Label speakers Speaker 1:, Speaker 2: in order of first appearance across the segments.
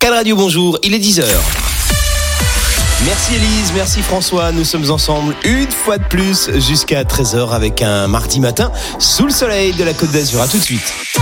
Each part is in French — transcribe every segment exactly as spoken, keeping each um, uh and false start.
Speaker 1: Cal Radio, bonjour, il est dix heures. Merci Élise, merci François, nous sommes ensemble une fois de plus jusqu'à treize heures avec un mardi matin sous le soleil de la Côte d'Azur. À tout de suite.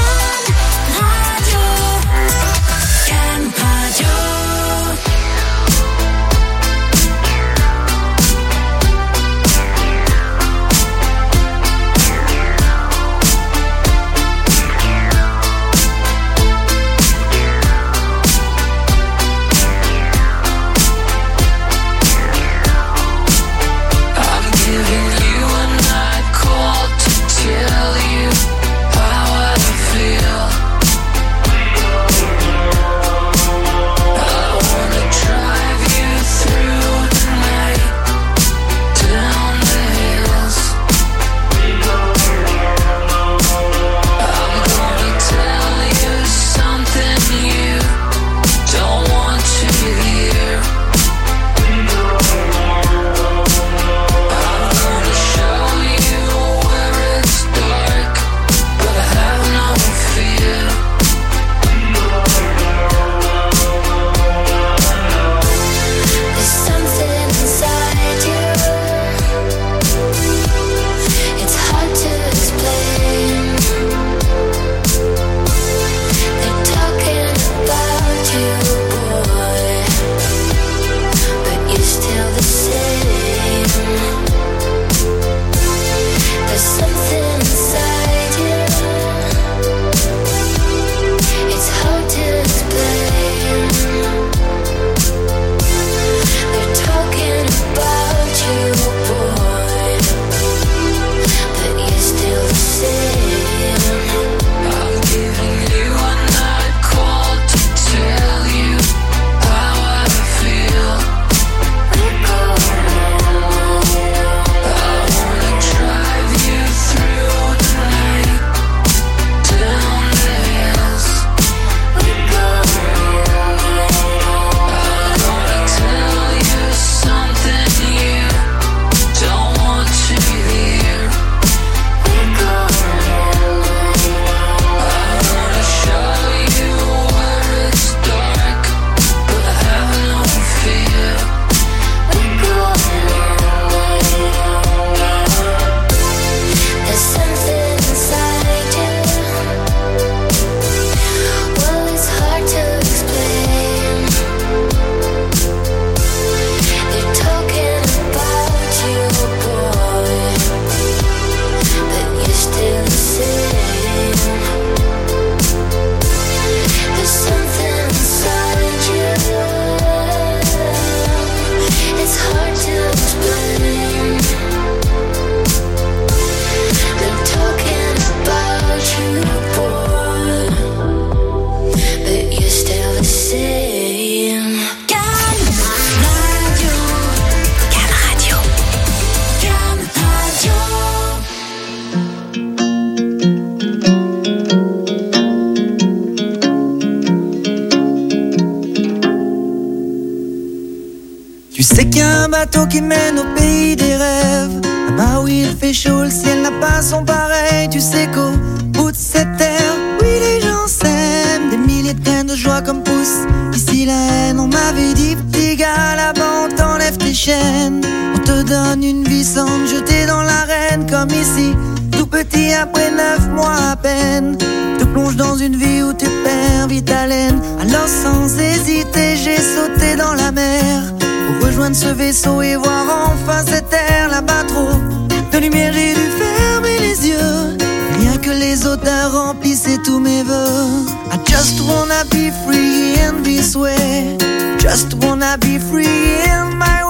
Speaker 2: Bateau qui mène au pays des rêves. Là-bas où il fait chaud, le ciel n'a pas son pareil. Tu sais qu'au bout de cette terre, oui les gens s'aiment. Des milliers de graines de joie comme poussent ici la haine. On m'avait dit petit gars, là-bas on t'enlève tes chaînes. On te donne une vie sans te jeter dans l'arène. Comme ici, tout petit après neuf mois à peine. Te plonge dans une vie où tu perds vite haleine. Alors sans hésiter, j'ai sauté dans la mer pour rejoindre ce vaisseau et voir enfin cette terre. Là-bas trop de lumière, j'ai dû fermer les yeux. Rien que les odeurs remplissaient tous mes vœux. I just wanna be free in this way. Just wanna be free in my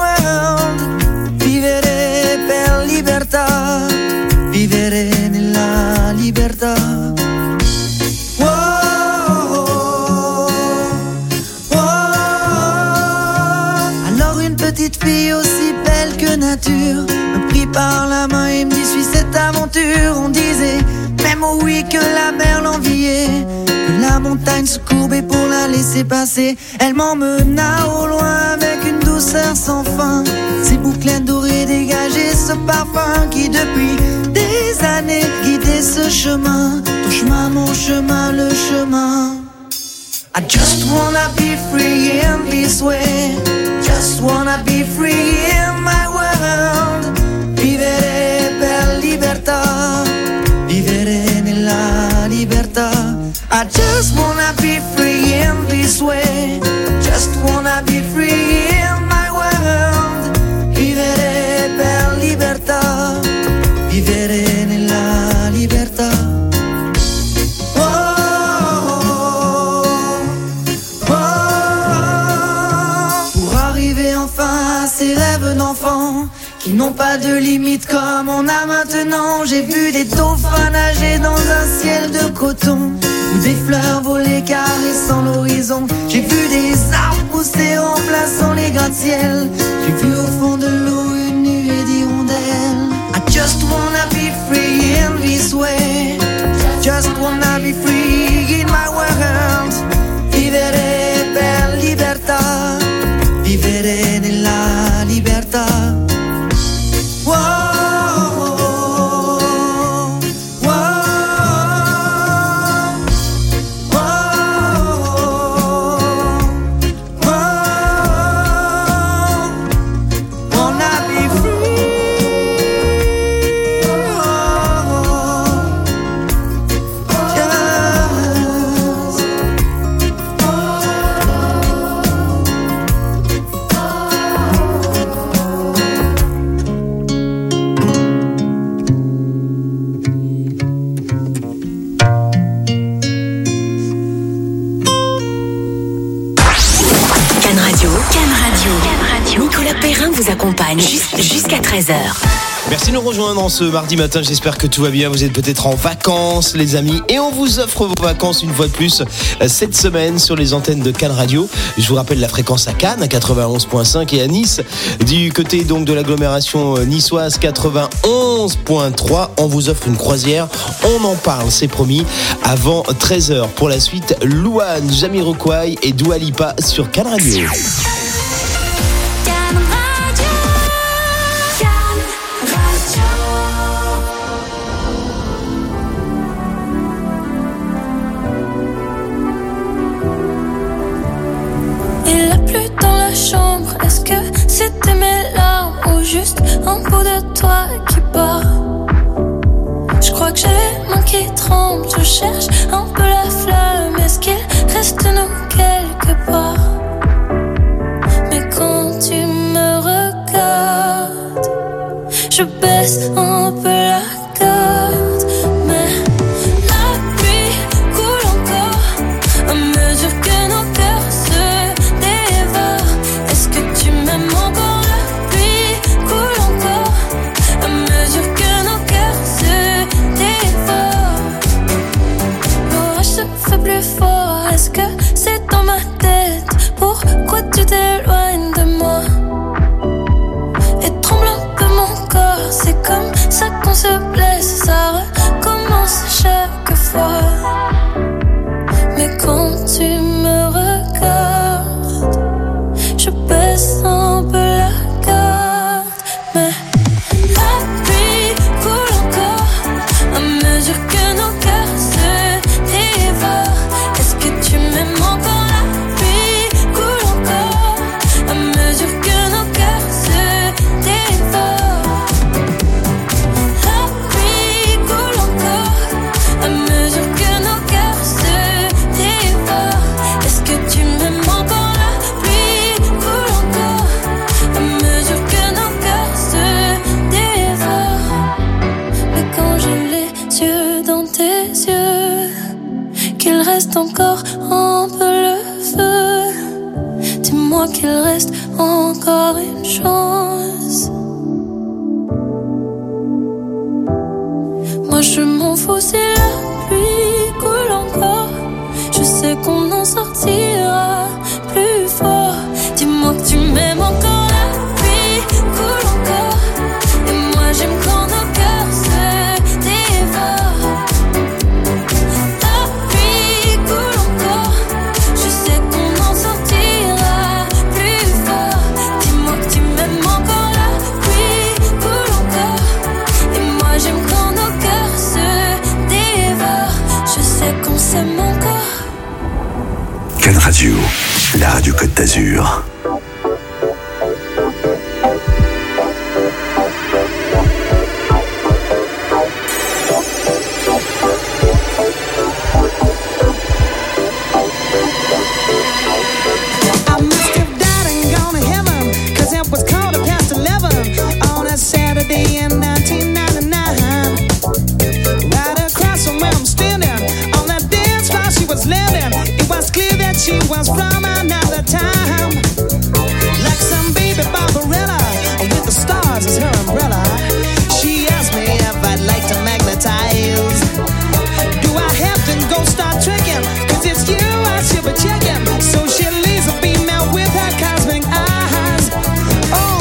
Speaker 2: world. Vivere per libertà. Vivere nella libertà. Petite fille aussi belle que nature me prit par la main et me dit suis cette aventure. On disait même oh oui que la mer l'enviait, que la montagne se courbait pour la laisser passer. Elle m'emmena au loin avec une douceur sans fin. Ses bouclettes dorées dégageaient ce parfum qui depuis des années guidait ce chemin. Ton chemin, mon chemin, le chemin. I just wanna be free in this way. Just wanna be free in my world. Vivere per libertà. Vivere nella libertà. I just wanna be free in this way. Just wanna be free in my world. Vivere per libertà. Vivere nella libertà. Ces rêves d'enfants qui n'ont pas de limite comme on a maintenant. J'ai vu des dauphins nager dans un ciel de coton, ou des fleurs voler caressant l'horizon. J'ai vu des arbres pousser remplaçant les gratte-ciel. J'ai vu au fond de l'eau une nuée d'hirondelles. I just wanna be free in this way. Just wanna be free in my world. Vivere per libertà. Vivere nella libertà. Wow, wow, wow, wow. Wanna be free.
Speaker 3: Nicolas Perrin vous accompagne jusqu'à treize heures.
Speaker 1: Merci de nous rejoindre en ce mardi matin, j'espère que tout va bien, vous êtes peut-être en vacances les amis, et on vous offre vos vacances une fois de plus cette semaine sur les antennes de Cannes Radio. Je vous rappelle la fréquence à Cannes à quatre-vingt-onze virgule cinq et à Nice, du côté donc de l'agglomération niçoise quatre-vingt-onze virgule trois, on vous offre une croisière, on en parle, c'est promis, avant treize heures. Pour la suite, Louane, Jamiroquai et Dua Lipa sur Cannes Radio.
Speaker 4: Est-ce que c'était mes larmes ou juste un bout de toi qui part? Je crois que j'ai mon qui tremble, je cherche un peu la flamme. Est-ce qu'il reste nous quelque part? Mais quand tu me regardes, je baisse un peu la garde. Mais la pluie coule encore à mesure que nos cœurs se dévorent. Est-ce que tu m'aimes encore? La pluie coule encore à mesure que nos cœurs se dévorent. L'orage se fait plus fort. Est-ce que c'est dans ma tête? Pourquoi tu t'éloignes de moi? Et tremble un peu mon corps. C'est comme ça qu'on se blesse. Ça recommence chaque fois. Mais quand tu me regardes, je baisse un peu la garde. Mais la pluie coule encore à mesure que nos cœurs se dévorent. Est-ce que tu m'aimes encore? La pluie coule encore à mesure que nos cœurs se dévorent. La pluie coule encore à mesure que nos cœurs se dévorent. Est-ce que tu m'aimes encore? La pluie coule encore à mesure que nos cœurs se dévorent. Mais quand j'ai les yeux dans tes yeux, qu'il reste encore un peu le feu, dis-moi qu'il reste encore une chance. Moi je m'en fous si la pluie coule encore. Je sais qu'on en sortira plus fort. Dis-moi que tu m'aimes encore. La pluie coule encore. Et moi j'aime quand nos cœurs se dévorent. La pluie coule encore. Je sais qu'on en sortira plus fort. Dis-moi que tu m'aimes encore. La pluie coule encore. Et moi j'aime quand nos cœurs se dévorent. Je sais qu'on s'aime encore.
Speaker 5: Can Radio, la radio Côte d'Azur.
Speaker 2: She was from another time, like some baby Barbarella with the stars as her umbrella. She asked me if I'd like to magnetize. Do I have to go start tricking? Cause it's you I should be checking. So she leaves a female with her cosmic eyes. Oh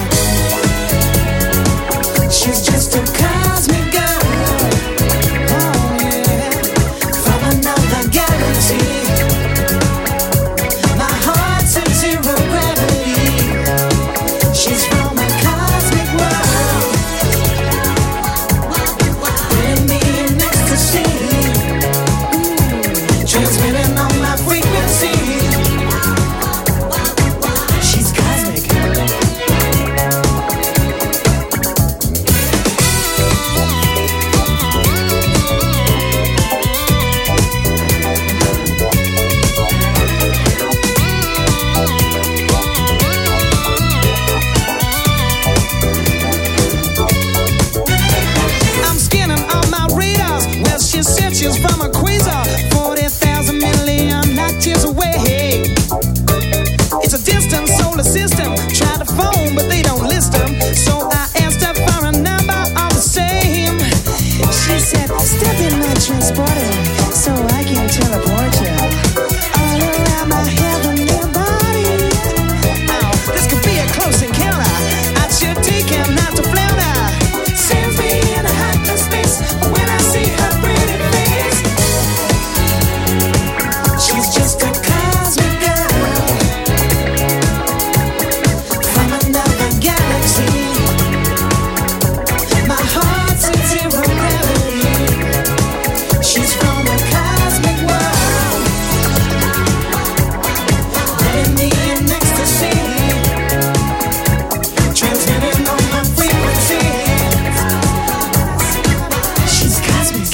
Speaker 2: yeah, she's just a cosmic girl. Oh yeah, from another galaxy. She's from a quasar, forty thousand million light years away. It's a distant solar system. Try to phone, but they don't list them. So I asked her for a number all the same. She said, step in my transporter so I can teleport you all around my heavenly body. Oh, this could be a close encounter. I should take him not to flounder. Sends me in a hyperspace when I see her pretty face. She's just a cosmic girl from another galaxy. My heart's in zero gravity. She's from a cosmic world, letting me in ecstasy, transmitting on my frequency. She's cosmic.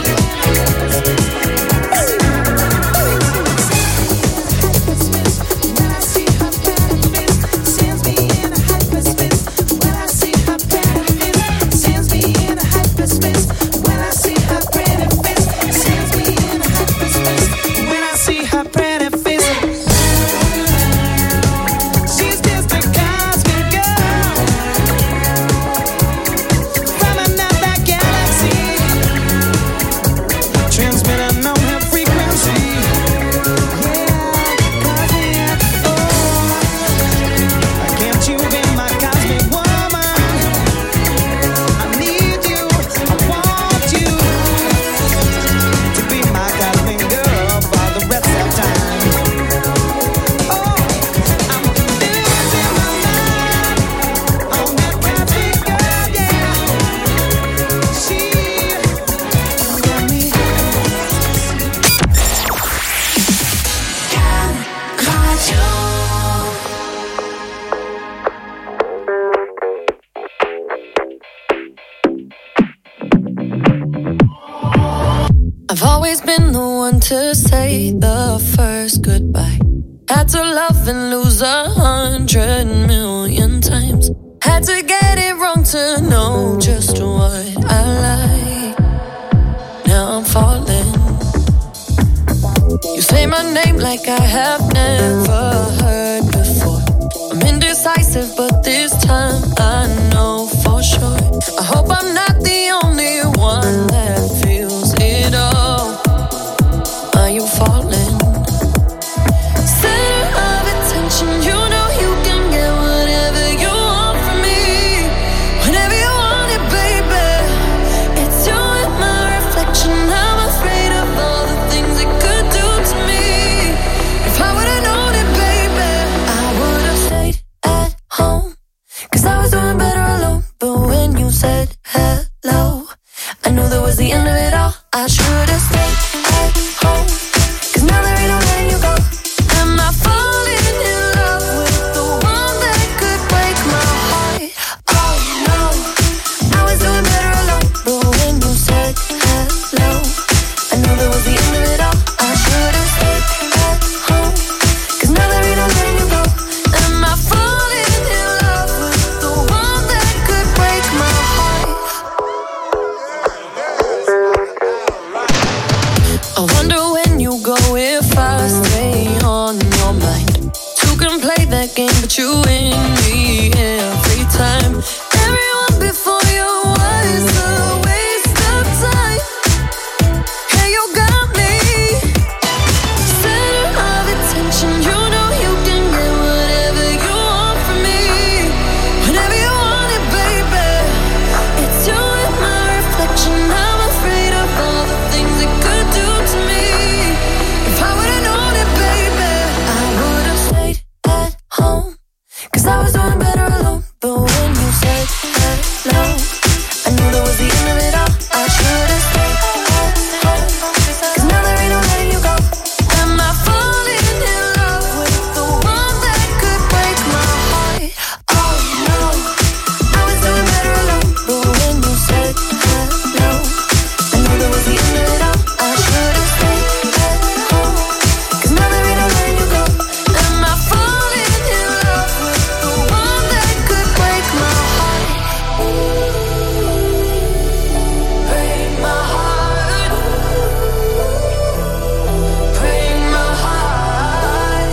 Speaker 4: I've always been the one to say the first goodbye. Had to love and lose a hundred million times. Had to get it wrong to know just what I like. Now I'm falling. You say my name like I have never heard before. I'm indecisive, but this time I know for sure. I hope I'm not the only one that feels it all. Are you falling? Center of attention, you know you can get whatever you want from me. Whenever you want it, baby. It's you and my reflection. I'm afraid of all the things it could do to me. If I would've known it, baby, I would've stayed at home. Cause I was put you in me every time. Everyone before you was a waste of time. Hey, you got me center of attention. You know you can get whatever you want from me, whenever you want it, baby. It's you and my reflection. I'm afraid of all the things it could do to me. If I would've known it, baby, I would've stayed at home, 'cause I was doing better alone. But when you said hello, I knew that was the end of it all. I should've stayed at home, 'cause now there ain't no letting you go. Am I falling in love with the one that could break my heart? Oh no, I was doing better alone. But when you said hello, I knew that was the end of it all. I should've stayed at home, 'cause now there ain't no letting you go. Am I falling in love with the one that could break my heart? Break my heart. Break my heart.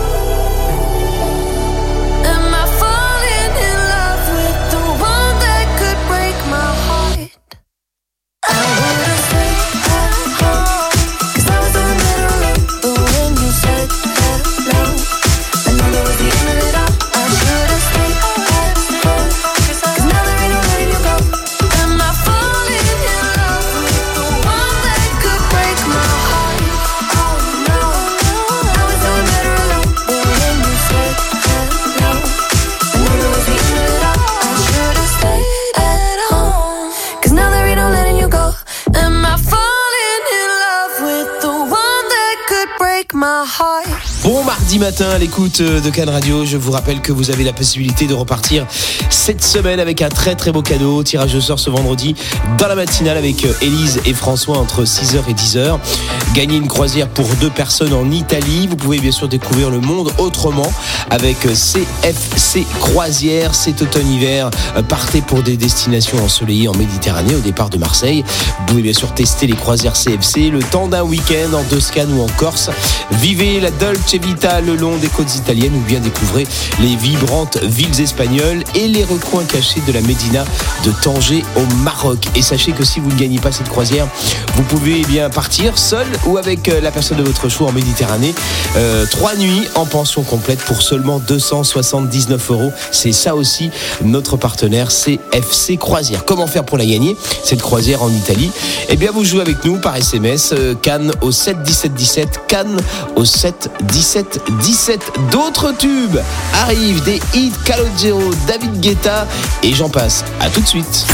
Speaker 4: Am I falling in love with the one that could break my heart? I would've stayed at home, 'cause I was doing better alone. But when you said hello, I knew that was the end of it all. I should've stayed at home, 'cause now there ain't no letting you go. Am I falling in love with the one that could break my heart? Oh no, I was doing better alone. But when you said hello, I knew that was the end of it all. I should've stayed at home, 'cause now there ain't no letting you go. Am I falling in love with the one that could break my heart?
Speaker 1: Bon mardi matin à l'écoute de Cannes Radio. Je vous rappelle que vous avez la possibilité de repartir cette semaine avec un très très beau cadeau. Tirage au sort ce vendredi dans la matinale avec Élise et François entre six heures et dix heures. Gagner une croisière pour deux personnes en Italie. Vous pouvez bien sûr découvrir le monde autrement avec C F C Croisière. Cet automne-hiver, partez pour des destinations ensoleillées en Méditerranée au départ de Marseille. Vous pouvez bien sûr tester les croisières C F C le temps d'un week-end en Toscane ou en Corse. Vivez la Dolce Vita le long des côtes italiennes ou bien découvrez les vibrantes villes espagnoles et les recoins cachés de la Médina de Tanger au Maroc. Et sachez que si vous ne gagnez pas cette croisière, vous pouvez eh bien partir seul ou avec la personne de votre choix en Méditerranée. Euh, trois nuits en pension complète pour seulement deux cent soixante-dix-neuf euros. C'est ça aussi notre partenaire C F C Croisière. Comment faire pour la gagner, cette croisière en Italie? Eh bien vous jouez avec nous par S M S euh, Cannes au sept dix-sept dix-sept, Cannes au sept dix-sept dix-sept. D'autres tubes arrivent, des hits, Calogero, David Guetta et j'en passe. À tout de suite.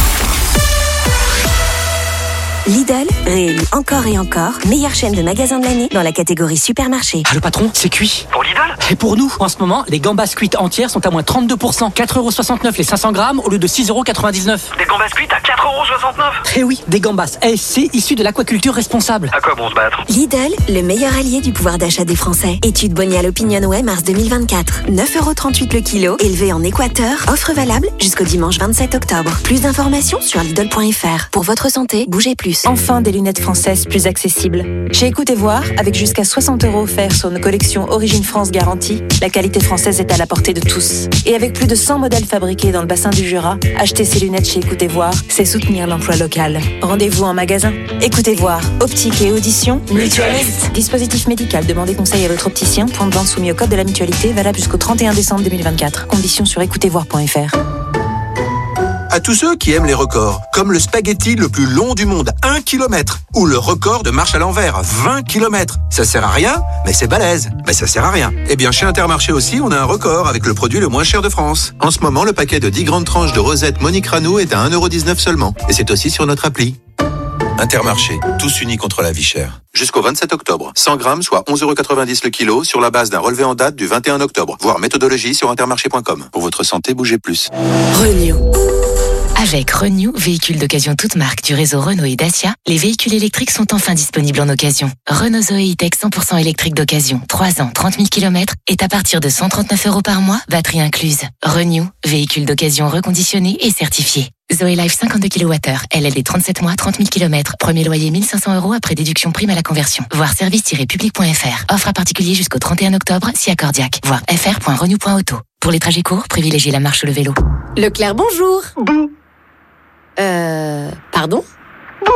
Speaker 3: Lidl réélu encore et encore meilleure chaîne de magasins de l'année dans la catégorie supermarché.
Speaker 6: Ah, le patron, c'est cuit.
Speaker 7: Pour Lidl?
Speaker 6: Et pour nous, en ce moment, les gambas cuites entières sont à moins trente-deux pour cent. quatre euros soixante-neuf les cinq cents grammes au lieu de six euros quatre-vingt-dix-neuf.
Speaker 7: Des gambas cuites à quatre euros soixante-neuf?
Speaker 6: Eh oui, des gambas A S C issus de l'aquaculture responsable.
Speaker 7: À quoi bon se battre?
Speaker 3: Lidl, le meilleur allié du pouvoir d'achat des Français. Étude Bonial Opinionway mars deux mille vingt-quatre. neuf euros trente-huit le kilo, élevé en Équateur. Offre valable jusqu'au dimanche vingt-sept octobre. Plus d'informations sur Lidl point F R. Pour votre santé, bougez plus.
Speaker 8: Enfin, des lunettes françaises plus accessibles. Chez Écoutez Voir, avec jusqu'à soixante euros offerts sur nos collections Origine France garantie, la qualité française est à la portée de tous. Et avec plus de cent modèles fabriqués dans le bassin du Jura, acheter ces lunettes chez Écoutez Voir, c'est soutenir l'emploi local. Rendez-vous en magasin. Écoutez Voir, optique et audition, mutualiste. Dispositif médical, demandez conseil à votre opticien. Point de vente soumis au code de la mutualité, valable jusqu'au trente et un décembre deux mille vingt-quatre. Conditions sur écoutez voir point F R.
Speaker 9: À tous ceux qui aiment les records, comme le spaghetti le plus long du monde, un kilomètre, ou le record de marche à l'envers, vingt kilomètres. Ça sert à rien, mais c'est balèze. Mais ça sert à rien. Eh bien, chez Intermarché aussi, on a un record avec le produit le moins cher de France. En ce moment, le paquet de dix grandes tranches de rosette Monique Ranou est à un euro dix-neuf seulement. Et c'est aussi sur notre appli. Intermarché, tous unis contre la vie chère. Jusqu'au vingt-sept octobre. cent grammes, soit onze euros quatre-vingt-dix le kilo, sur la base d'un relevé en date du vingt et un octobre. Voir méthodologie sur intermarché point com. Pour votre santé, bougez plus.
Speaker 3: Renew.
Speaker 10: Avec Renew, véhicules d'occasion toute marque du réseau Renault et Dacia, les véhicules électriques sont enfin disponibles en occasion. Renault Zoé E-Tech cent pour cent électrique d'occasion, trois ans, trente mille kilomètres, est à partir de cent trente-neuf euros par mois, batterie incluse. Renew, véhicule d'occasion reconditionné et certifié. Zoé Life cinquante-deux kilowattheures, L L D trente-sept mois, trente mille kilomètres, premier loyer mille cinq cents euros après déduction prime à la conversion. Voir service tiret public point f r. Offre à particulier jusqu'au trente et un octobre, si accordiaque. Voir f r point renew point auto. Pour les trajets courts, privilégiez la marche ou le vélo.
Speaker 11: Leclerc, bonjour.
Speaker 7: Bouh.
Speaker 11: Euh... Pardon ?
Speaker 7: Bouh.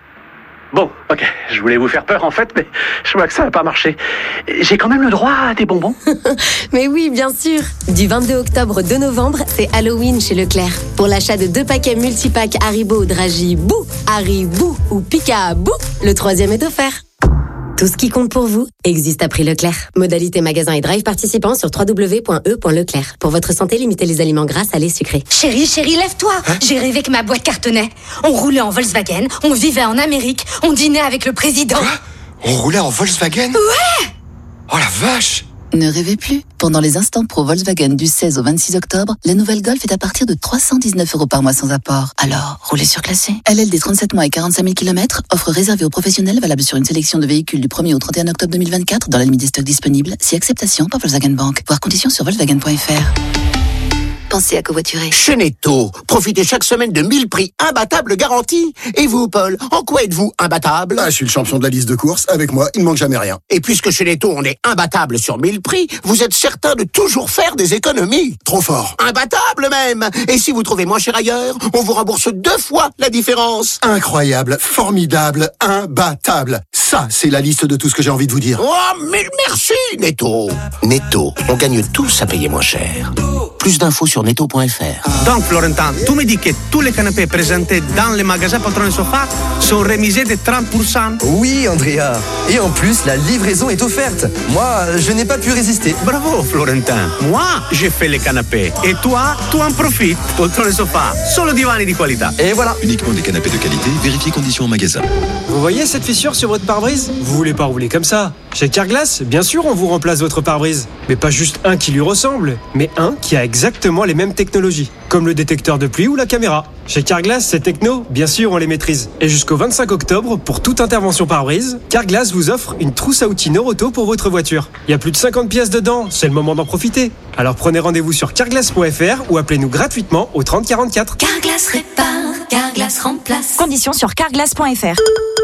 Speaker 7: Bon, ok, je voulais vous faire peur en fait, mais je vois que ça n'a pas marché. J'ai quand même le droit à des bonbons.
Speaker 11: Mais oui, bien sûr. Du vingt-deux octobre au deux novembre, c'est Halloween chez Leclerc. Pour l'achat de deux paquets multipack Haribo, Dragi, Bou, Haribou ou Pika, Bou, le troisième est offert. Tout ce qui compte pour vous existe à prix Leclerc. Modalité magasin et drive participants sur w w w point e point leclerc. Pour votre santé, limitez les aliments gras, salés, sucrés.
Speaker 12: Chérie, chérie, lève-toi. Hein? J'ai rêvé que ma boîte cartonnait. On roulait en Volkswagen, on vivait en Amérique, on dînait avec le président.
Speaker 13: Quoi ? On roulait en Volkswagen ?
Speaker 12: Ouais !
Speaker 13: Oh la vache !
Speaker 14: Ne rêvez plus. Pendant les instants pro Volkswagen du seize au vingt-six octobre, la nouvelle Golf est à partir de trois cent dix-neuf euros par mois sans apport. Alors, roulez surclassé. L L D trente-sept mois et quarante-cinq mille kilomètres, offre réservée aux professionnels valable sur une sélection de véhicules du premier au trente et un octobre deux mille vingt-quatre dans la limite des stocks disponibles, si acceptation par Volkswagen Bank. Voir conditions sur volkswagen point f r. Pensez à covoiturer.
Speaker 15: Chez Netto, profitez chaque semaine de mille prix imbattables garantis. Et vous, Paul, en quoi êtes-vous imbattable ?
Speaker 16: Ah, je suis le champion de la liste de courses. Avec moi, il ne manque jamais rien.
Speaker 15: Et puisque chez Netto, on est imbattable sur mille prix, vous êtes certain de toujours faire des économies.
Speaker 16: Trop fort.
Speaker 15: Imbattable même. Et si vous trouvez moins cher ailleurs, on vous rembourse deux fois la différence.
Speaker 16: Incroyable, formidable, imbattable. Ça, c'est la liste de tout ce que j'ai envie de vous dire.
Speaker 15: Oh, mille merci, Netto. Netto, on gagne tous à payer moins cher. Plus d'infos sur netto point f r.
Speaker 17: Donc, Florentin, tu me dis que tous les canapés présentés dans les magasins Poltron et Sofa sont rémisés de trente pour cent.
Speaker 18: Oui, Andrea. Et en plus, la livraison est offerte. Moi, je n'ai pas pu résister.
Speaker 17: Bravo, Florentin. Moi, j'ai fait les canapés. Et toi, tu en profites. Poltron et Sofa, solo divani di qualità.
Speaker 18: Et voilà.
Speaker 19: Uniquement des canapés de qualité. Vérifiez conditions en magasin.
Speaker 20: Vous voyez cette fissure sur votre pare-brise ? Vous voulez pas rouler comme ça ? Chez Carglass, bien sûr, on vous remplace votre pare-brise. Mais pas juste un qui lui ressemble, mais un qui a exactement les mêmes technologies, comme le détecteur de pluie ou la caméra. Chez Carglass, ces technos, bien sûr, on les maîtrise. Et jusqu'au vingt-cinq octobre, pour toute intervention pare-brise, Carglass vous offre une trousse à outils Noroto pour votre voiture. Il y a plus de cinquante pièces dedans, c'est le moment d'en profiter. Alors prenez rendez-vous sur carglass point f r ou appelez-nous gratuitement au trente quarante-quatre.
Speaker 12: Carglass répare, Carglass remplace.
Speaker 8: Conditions sur carglass point f r.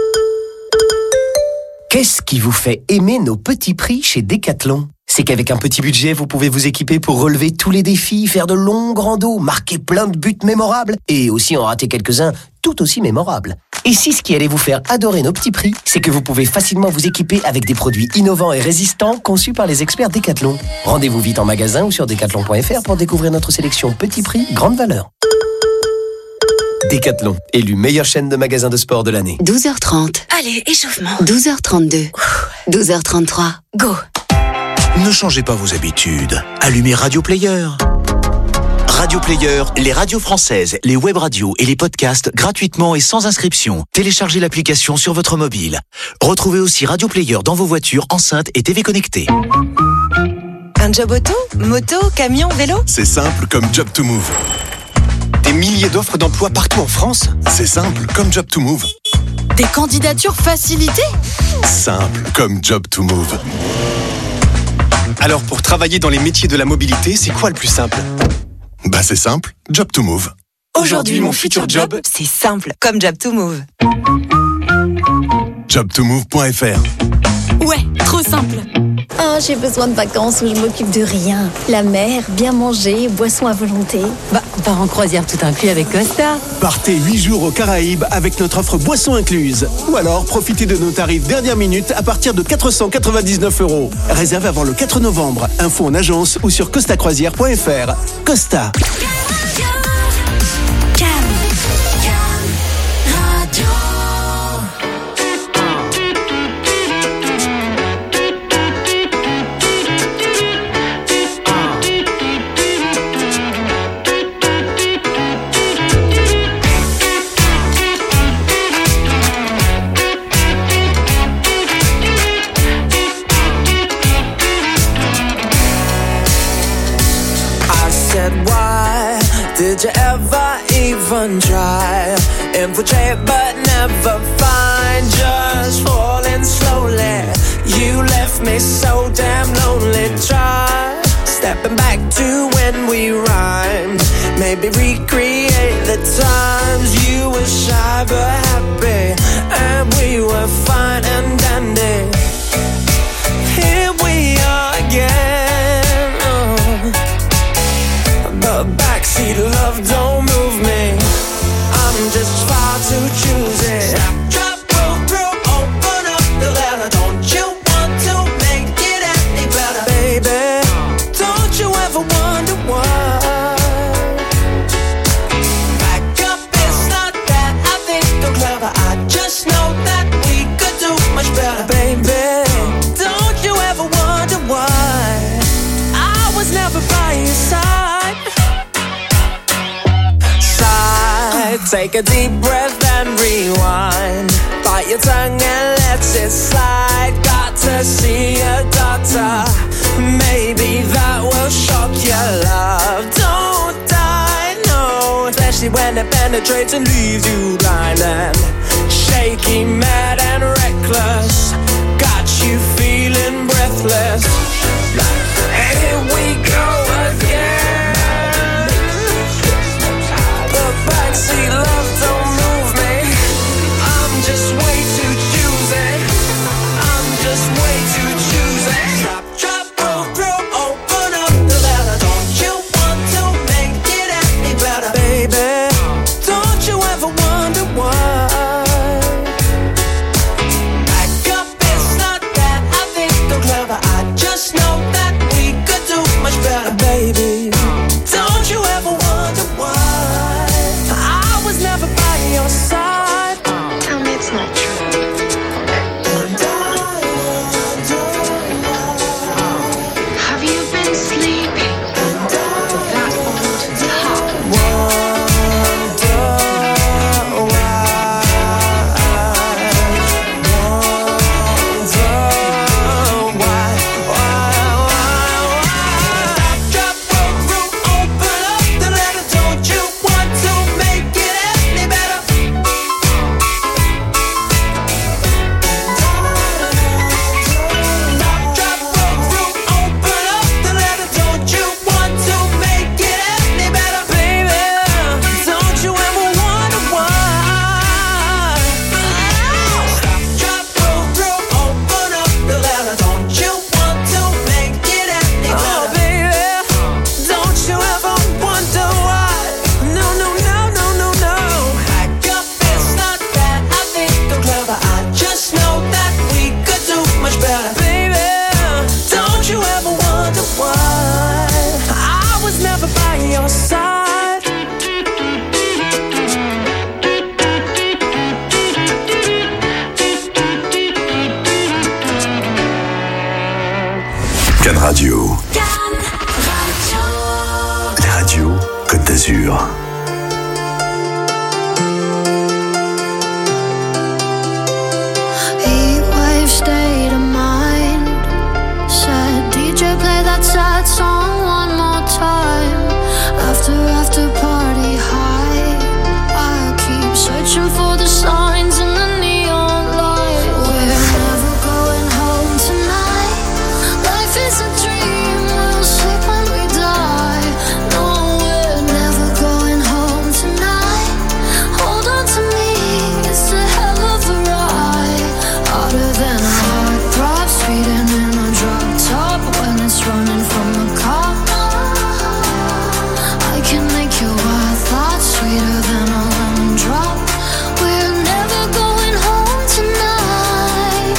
Speaker 1: Qu'est-ce qui vous fait aimer nos petits prix chez Decathlon ? C'est qu'avec un petit budget, vous pouvez vous équiper pour relever tous les défis, faire de longues randos, marquer plein de buts mémorables et aussi en rater quelques-uns tout aussi mémorables. Et si ce qui allait vous faire adorer nos petits prix, c'est que vous pouvez facilement vous équiper avec des produits innovants et résistants conçus par les experts Decathlon. Rendez-vous vite en magasin ou sur decathlon point f r pour découvrir notre sélection petits prix, grande valeur. Decathlon, élu meilleure chaîne de magasins de sport de l'année.
Speaker 11: douze heures trente.
Speaker 12: Allez, échauffement.
Speaker 11: douze heures trente-deux. douze heures trente-trois.
Speaker 12: Go.
Speaker 9: Ne changez pas vos habitudes. Allumez Radio Player. Radio Player, les radios françaises, les web radios et les podcasts gratuitement et sans inscription. Téléchargez l'application sur votre mobile. Retrouvez aussi Radio Player dans vos voitures, enceintes et T V connectées.
Speaker 8: Un job auto, moto, camion, vélo ?
Speaker 21: C'est simple comme Job to Move. Des milliers d'offres d'emploi partout en France. C'est simple comme Job to Move.
Speaker 12: Des candidatures facilitées ?
Speaker 21: Simple comme Job to Move. Alors pour travailler dans les métiers de la mobilité, c'est quoi le plus simple ? Bah c'est simple, Job to Move.
Speaker 8: Aujourd'hui, mon futur job, c'est simple comme Job to Move.
Speaker 21: job to move point f r.
Speaker 12: Ouais, trop simple.
Speaker 22: Oh, j'ai besoin de vacances où je m'occupe de rien. La mer, bien manger, boissons à volonté.
Speaker 8: Bah, part en croisière tout inclus avec Costa.
Speaker 23: Partez huit jours aux Caraïbes avec notre offre boissons incluses. Ou alors, profitez de nos tarifs dernière minute à partir de quatre cent quatre-vingt-dix-neuf euros. Réservé avant le quatre novembre. Info en agence ou sur costa croisière point f r. Costa.
Speaker 2: Did you ever even try? Infiltrate but never find. Just falling slowly. You left me so damn lonely. Try stepping back to when we rhymed. Maybe recreate the times you were shy but happy, and we were fine and dandy. Here we are again. Oh. But backseat love don't move me. I'm just far too choosy. Drop, roll through, open up the letter. Don't you want to make it any better, baby? Don't you ever wonder why? Back up, it's not that I think I'm clever. I just know that we could do much better, baby. Don't you ever wonder why I was never by your side? Side, take a deep breath and rewind. Bite your tongue and let it slide. Got to see a doctor. Maybe that will shock your love. Don't die, no. Especially when it penetrates and leaves you blind and shaky, mad and reckless. Got you feeling breathless. Here we go again. The backseat love don't move me. I'm just way too choosy. I'm just way too choosy. Drop, drop, roll through, open up the letter. Don't you want to make it any better, baby? Don't you ever wonder why? Back up, it's not that I think I'm clever. I just know that we could do much better, baby. Don't you ever wonder why I was never by your side? Tell me it's not true.
Speaker 4: Have you been sleeping? That old top.
Speaker 5: Cannes Radio. Les radios Côte d'Azur.
Speaker 4: Heatwave state of mind. Said D J play that sad song one more time. After after party high, I keep searching for the signs in the neon light. We're never going home tonight. Life is a dream, we'll sleep when we die. No, we're never going home tonight. Hold on to me, it's a hell of a ride. Harder than a heart throb, speeding in a drop top when it's running from a car. I can make your wild thoughts sweeter than a lemon drop. We're never going home tonight.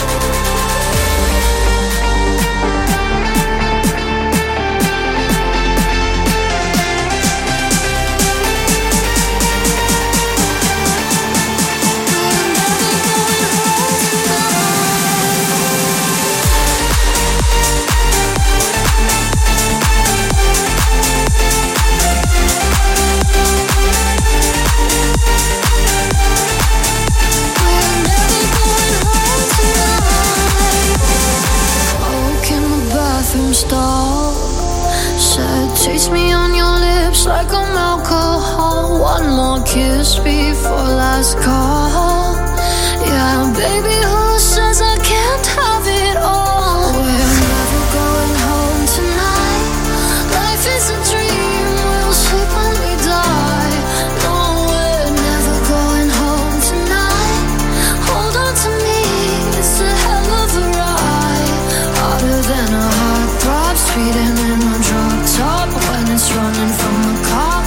Speaker 4: Smoke in the bathroom stall. Said, taste me on your lips like I'm alcohol. One more kiss before last call. Yeah, baby, who says I can't have it all? We're never going home tonight. Life is a dream, we'll sleep when we die. No, we're never going home tonight. Hold on to me, it's a hell of a ride. Harder than a heartthrob, speeding in a drop top. When it's running from the cop,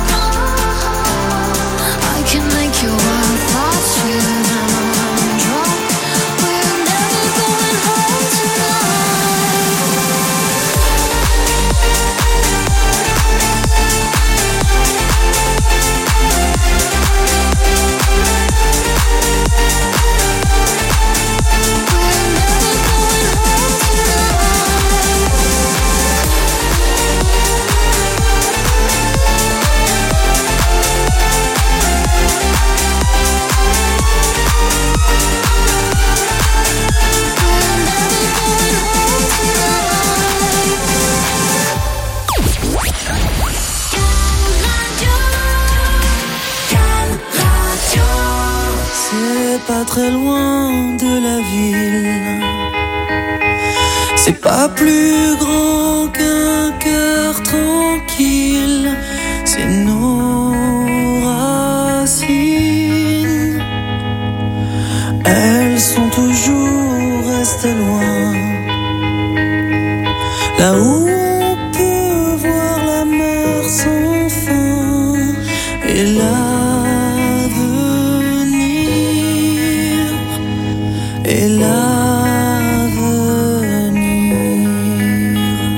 Speaker 4: I can make your wild thoughts sweeter than a lemon drop. We're never going home
Speaker 2: C'est pas très loin de la ville. C'est pas plus grand qu'un cœur tranquille. C'est nos racines. Elles sont toujours restées loin. Là où on peut voir la mer sans fin. Et l'avenir. Et l'avenir.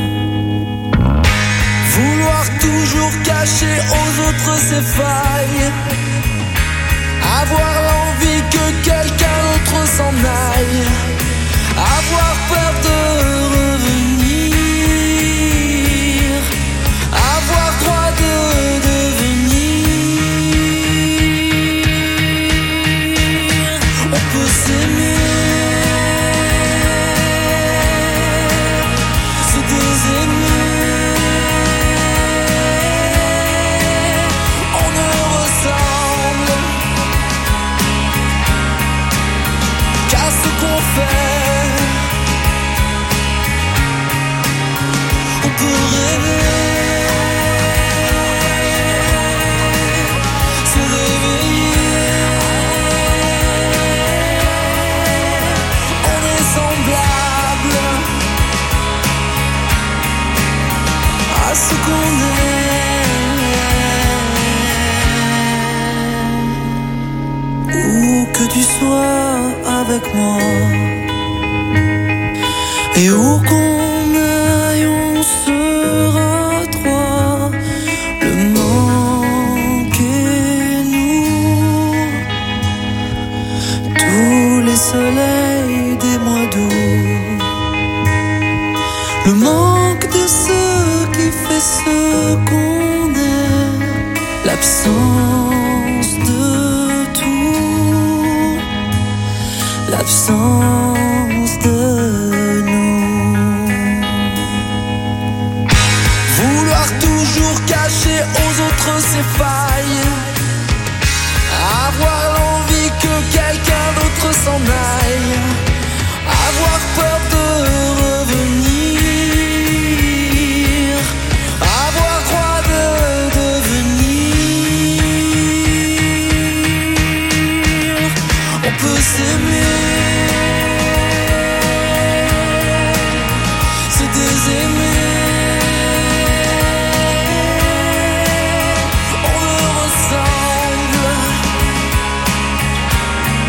Speaker 2: Vouloir toujours cacher aux autres ses failles. Avoir l'envie que quelqu'un d'autre s'en aille. Avoir peur de revenir. Avoir droit de devenir. On peut s'aimer, se désaimer. On ne ressemble qu'à ce qu'on fait. On peut rêver, se réveiller. On est semblable à ce qu'on est. Où que tu sois avec moi, et où qu'on aille, on sera trois. Le manque et nous, tous les soleils des mois d'août. Le manque de ce qui fait ce qu'on est. L'absence de tout. L'absence de nous. Vouloir toujours cacher aux autres ses failles. Avoir l'envie que quelqu'un d'autre s'en aille. Avoir peur de revenir. Avoir droit de devenir. On peut s'aimer, se désaimer. On ne ressemble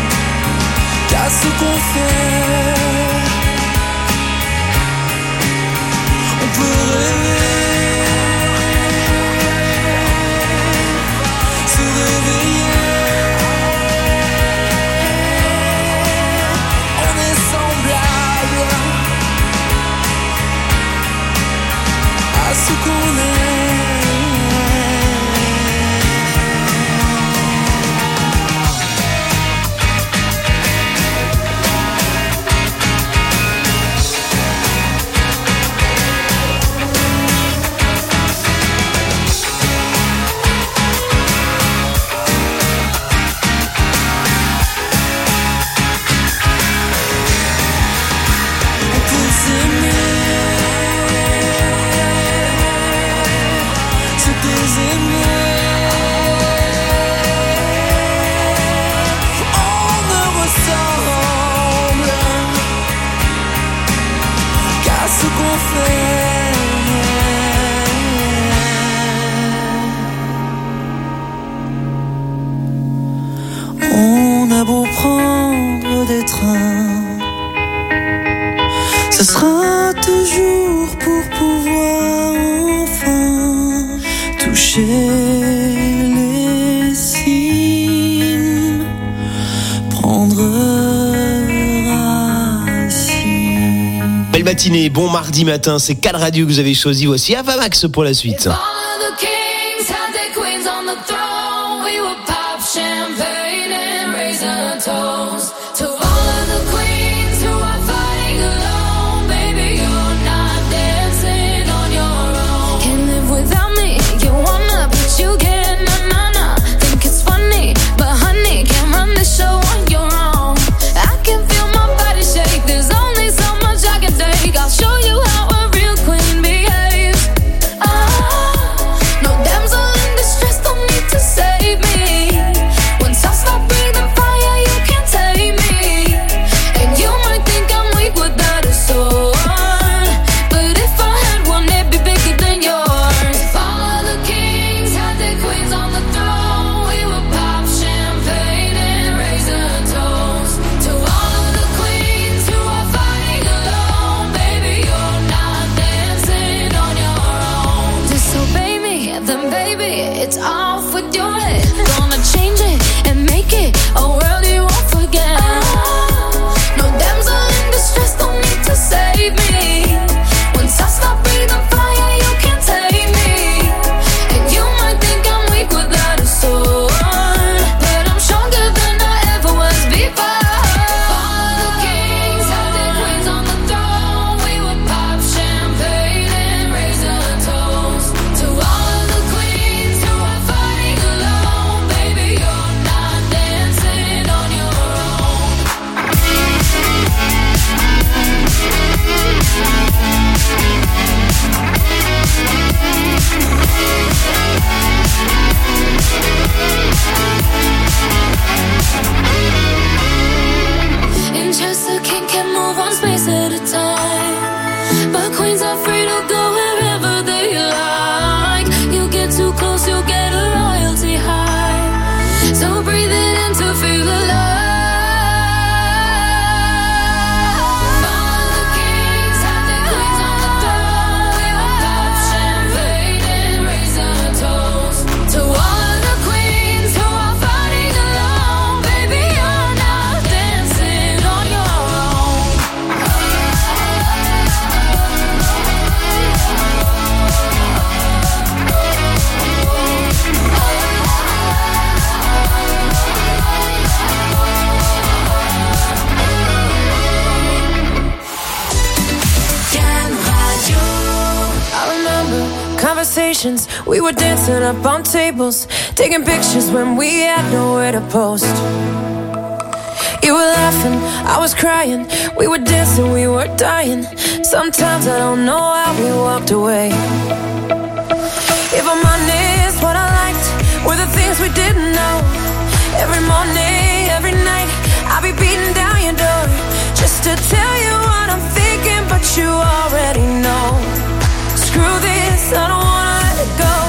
Speaker 1: matinée, bon mardi matin, c'est Can Radio que vous avez choisi. Voici Avamax pour la suite.
Speaker 2: We were dancing up on tables, taking pictures when we had nowhere to post. You were laughing, I was crying. We were dancing, we were dying. Sometimes I don't know how we walked away. If I'm honest, what I liked were the things we didn't know. Every morning, every night, I'll be beating down your door just to tell you what I'm thinking, but you already know. Screw this, I don't wanna let it go.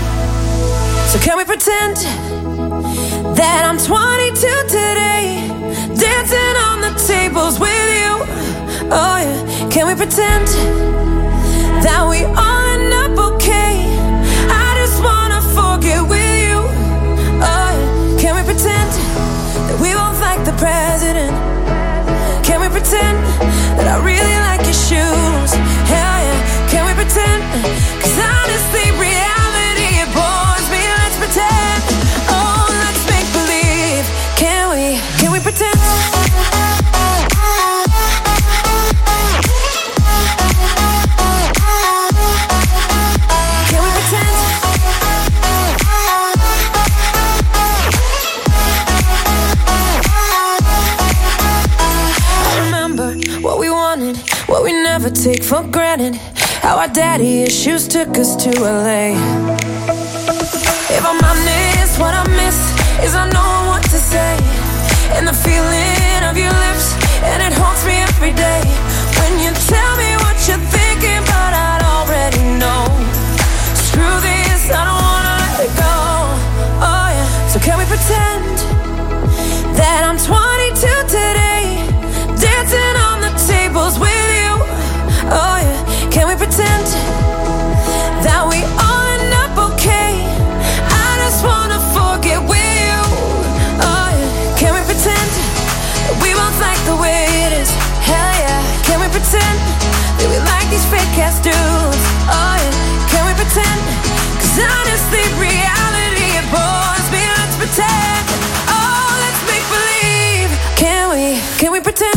Speaker 2: So can we pretend that I'm twenty-two today, dancing on the tables with you? Oh yeah, can we pretend that we all end up okay? I just wanna forget with you. Oh yeah, can we pretend that we both like the president? Can we pretend that I really like your shoes? Hell yeah, can we pretend? Cause honestly, reality, it bores me. Let's pretend, oh, let's make believe. Can we, can we pretend? Can we pretend? I remember what we wanted, what we never take for granted. How our daddy issues took us to L A. If I'm honest, what I miss is I know what to say, and the feeling of your lips, and it haunts me every day. When you tell me what you're thinking, but I already know. Screw this, I don't wanna let it go. Oh yeah, so can we pretend that I'm twenty-two today, dancing on the tables with you? Oh yeah, can we pretend that we all end up okay? I just wanna forget with you. Oh yeah, can we pretend that we both like the way it is? Hell yeah, can we pretend that fake ass dudes. Oh yeah, can we pretend? Cause honestly reality it bores me. Let's pretend. Oh, let's make believe. Can we, can we pretend?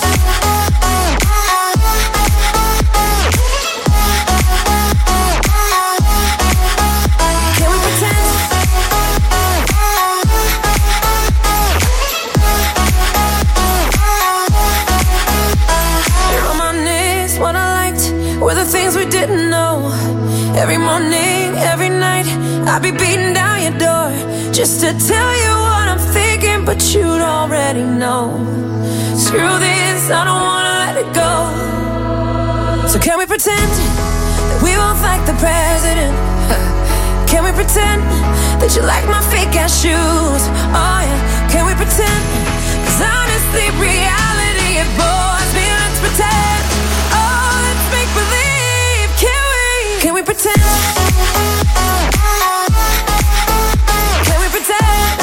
Speaker 2: Were the things we didn't know. Every morning, every night, I'd be beating down your door just to tell you what I'm thinking, but you'd already know. Screw this, I don't wanna let it go. So can we pretend that we both like the president? Can we pretend that you like my fake ass shoes? Oh yeah, can we pretend? Cause honestly, reality, it bores me. Let's pretend. Believe, can we, can we pretend? Can we pretend?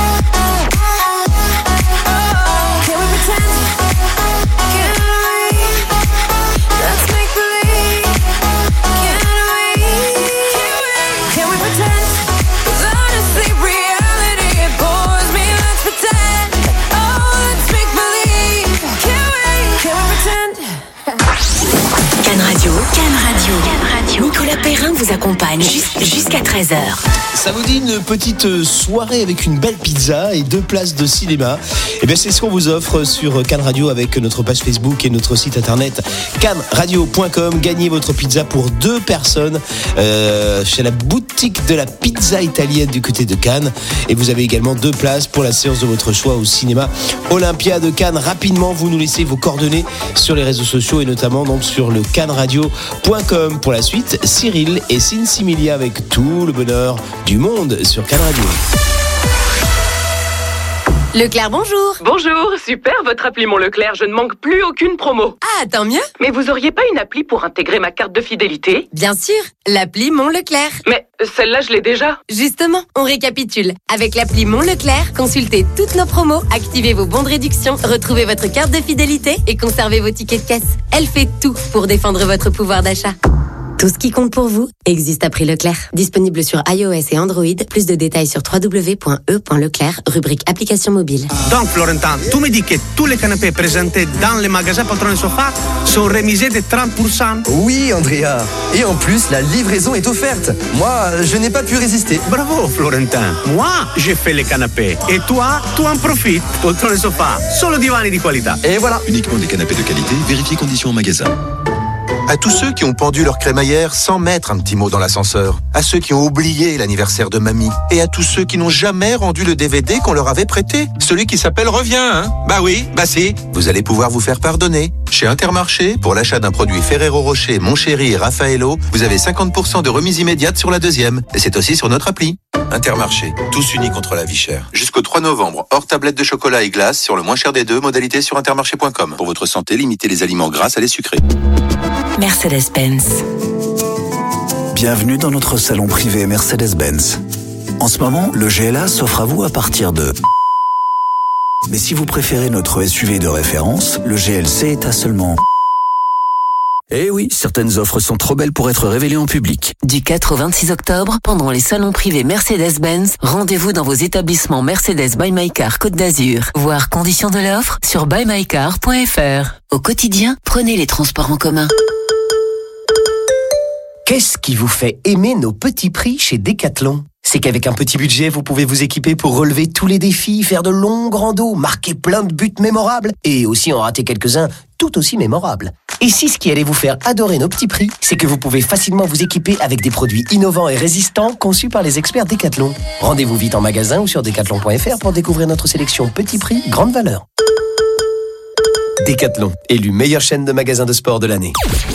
Speaker 2: Oh, can we pretend? Can we? Let's make believe. Can we? Can we? Can we pretend? 'Cause honestly, reality it bores me. Let's pretend. Oh, let's make believe. Can we? Can we pretend?
Speaker 3: Can Radio, Can Radio, Can Radio. Nicolas Perrin vous accompagne jusqu'à treize heures.
Speaker 1: Ça vous dit une petite soirée avec une belle pizza et deux places de cinéma? Eh bien, c'est ce qu'on vous offre sur Can Radio avec notre page Facebook et notre site internet can radio point com. Gagnez votre pizza pour deux personnes euh, chez la boutique de la pizza italienne du côté de Cannes. Et vous avez également deux places pour la séance de votre choix au cinéma Olympia de Cannes. Rapidement, vous nous laissez vos coordonnées sur les réseaux sociaux et notamment donc sur le can radio point com. Pour la suite, Cyril et Sinsimilia avec tout le bonheur du monde sur Can Radio.
Speaker 11: Leclerc, bonjour.
Speaker 6: Bonjour, super votre appli Mon Leclerc, je ne manque plus aucune promo.
Speaker 11: Ah, tant mieux.
Speaker 6: Mais vous auriez pas une appli pour intégrer ma carte de fidélité?
Speaker 11: Bien sûr, l'appli Mon Leclerc.
Speaker 6: Mais celle-là, je l'ai déjà.
Speaker 11: Justement, on récapitule. Avec l'appli Mon Leclerc, consultez toutes nos promos, activez vos bons de réduction, retrouvez votre carte de fidélité et conservez vos tickets de caisse. Elle fait tout pour défendre votre pouvoir d'achat. Tout ce qui compte pour vous existe à prix Leclerc. Disponible sur iOS et Android. Plus de détails sur w w w point e point leclerc, rubrique application mobile.
Speaker 17: Donc, Florentin, tu me dis que tous les canapés présentés dans les magasins Poltron et Sofa sont remisés de trente pour cent?
Speaker 18: Oui, Andrea. Et en plus, la livraison est offerte. Moi, je n'ai pas pu résister.
Speaker 17: Bravo, Florentin. Moi, j'ai fait les canapés. Et toi, tu en profites. Poltron et Sofa, solo divani di qualità.
Speaker 18: Et voilà.
Speaker 19: Uniquement des canapés de qualité, vérifiez conditions en magasin.
Speaker 9: À tous ceux qui ont pendu leur crémaillère sans mettre un petit mot dans l'ascenseur. À ceux qui ont oublié l'anniversaire de mamie. Et à tous ceux qui n'ont jamais rendu le D V D qu'on leur avait prêté. Celui qui s'appelle Reviens, hein? Bah oui, bah si. Vous allez pouvoir vous faire pardonner. Chez Intermarché, pour l'achat d'un produit Ferrero Rocher, Mon Chéri et Raffaello, vous avez cinquante pour cent de remise immédiate sur la deuxième. Et c'est aussi sur notre appli. Intermarché, tous unis contre la vie chère. Jusqu'au trois novembre, hors tablette de chocolat et glace sur le moins cher des deux, modalité sur intermarché point com. Pour votre santé, limitez les aliments gras à les sucrés.
Speaker 3: Mercedes-Benz.
Speaker 5: Bienvenue dans notre salon privé Mercedes-Benz. En ce moment, le G L A s'offre à vous à partir de... Mais si vous préférez notre S U V de référence, le G L C est à seulement... Eh oui, certaines offres sont trop belles pour être révélées en public.
Speaker 3: Du quatre au vingt-six octobre, pendant les salons privés Mercedes-Benz, rendez-vous dans vos établissements Mercedes by My Car Côte d'Azur. Voir conditions de l'offre sur buy my car point f r. Au quotidien, prenez les transports en commun.
Speaker 10: Qu'est-ce qui vous fait aimer nos petits prix chez Decathlon? C'est qu'avec un petit budget, vous pouvez vous équiper pour relever tous les défis, faire de longues randos, marquer plein de buts mémorables et aussi en rater quelques-uns tout aussi mémorables. Et si ce qui allait vous faire adorer nos petits prix, c'est que vous pouvez facilement vous équiper avec des produits innovants et résistants conçus par les experts Decathlon. Rendez-vous vite en magasin ou sur decathlon point f r pour découvrir notre sélection petits prix, grande valeur. Decathlon, élu meilleure chaîne de magasins de sport de l'année.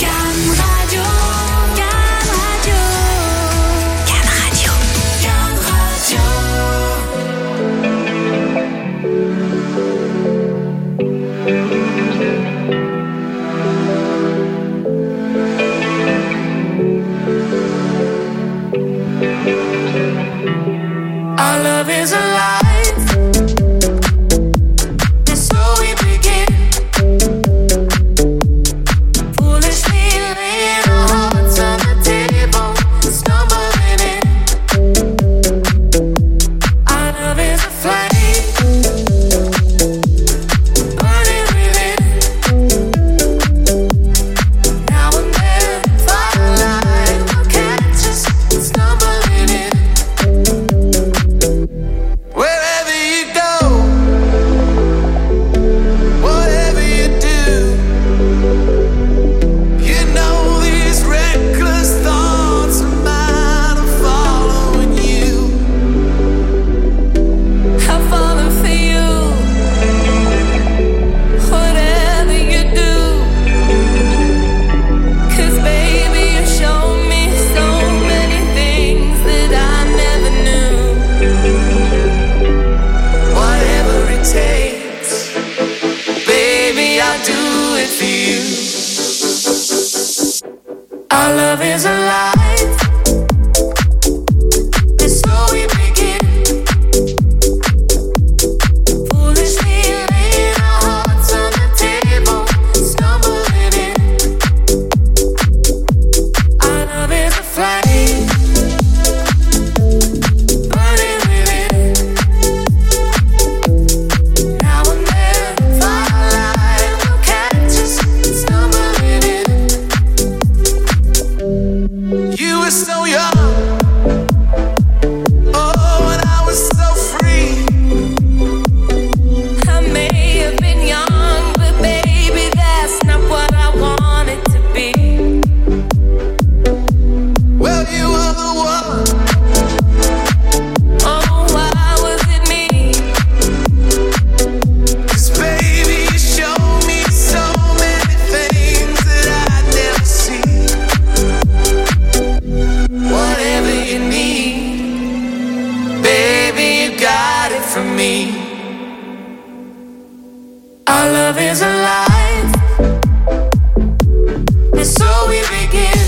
Speaker 2: Our love is alive, and so we begin. Foolishly flame. Burning within. Now and then, firelight will catch us stumbling in. You were so young. Oh, and I was so free. I may have been young, but baby, that's not what I wanted to be. Well, you were the one. Oh, why was it me? 'Cause baby, you showed me so many things that I'd never see. Whatever you need, baby, you got it from me. Our love is alive, and so we begin.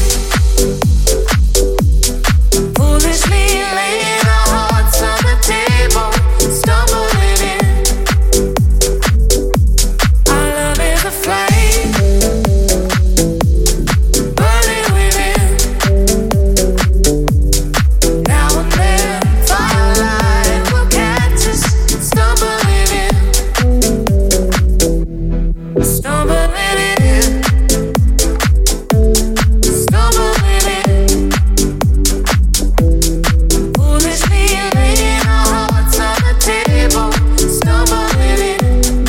Speaker 2: Foolishly laying our hearts on the table, stumbling in. Our love is a flame, burning within. Now and then, firelight will catch us stumbling in. Stumbling in, stumbling in. Foolishly laying our hearts on the table, stumbling in.